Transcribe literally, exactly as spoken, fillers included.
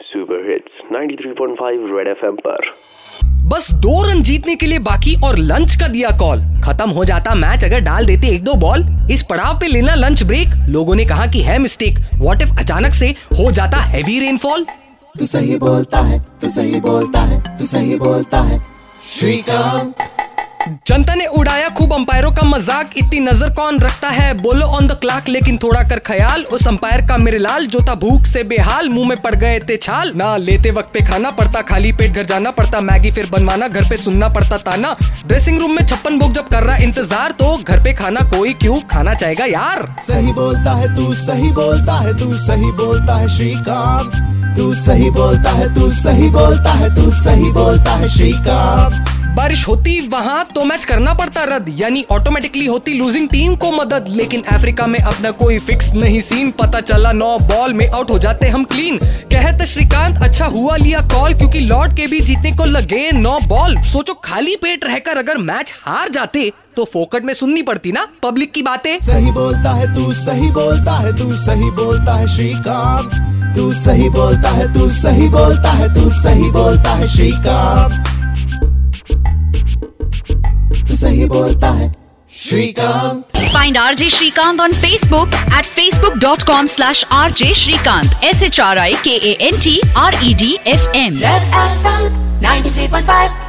Super hits ninety three point five red FM पर। बस दो रन जीतने के लिए बाकी और लंच का दिया कॉल। खत्म हो जाता मैच अगर डाल देते एक दो बॉल। इस पड़ाव पे लेना लंच ब्रेक। लोगों ने कहा कि है मिस्टेक। व्हाट इफ अचानक से हो जाता हैवी रेनफॉल। तू सही बोलता है, तू सही बोलता है, तू सही बोलता है श्रीकांत। जनता ने उड़ाया खूब अंपायरों का मजाक। इतनी नजर कौन रखता है, बोलो ऑन द क्लॉक, लेकिन थोड़ा कर ख्याल। उस अंपायर का मेरे लाल जो था भूख से बेहाल, मुंह में पड़ गए थे छाल। ना लेते वक्त पे खाना पड़ता, खाली पेट घर जाना पड़ता। मैगी फिर बनवाना, घर पे सुनना पड़ता ताना। ड्रेसिंग रूम में छप्पन भोग जब कर रहा इंतजार, तो घर पे खाना कोई क्यों खाना चाहेगा यार। सही बोलता है तू, सही बोलता है तू, सही बोलता है श्रीकांत। तू सही बोलता है, तू सही बोलता है, तू सही बोलता है श्रीकांत। बारिश होती वहाँ तो मैच करना पड़ता रद्द, यानी ऑटोमेटिकली होती लूजिंग टीम को मदद। लेकिन अफ्रीका में अपना कोई फिक्स नहीं सीन। पता चला नौ बॉल में आउट हो जाते हम क्लीन। कहते श्रीकांत अच्छा हुआ लिया कॉल, क्योंकि लौट के भी जीतने को लगे नौ बॉल। सोचो खाली पेट रहकर अगर मैच हार जाते तो फोकट में सुननी पड़ती ना पब्लिक की बातें। सही बोलता है तू, सही बोलता है तू, सही बोलता है श्रीकांत। तू सही बोलता है, तू सही बोलता है, तू सही बोलता है श्रीकांत। तू सही बोलता है Shrikant. Find R J Shrikant on Facebook at facebook dot com slash R J Shrikant. S H R I K A N T R E D F M. Red F M ninety three point five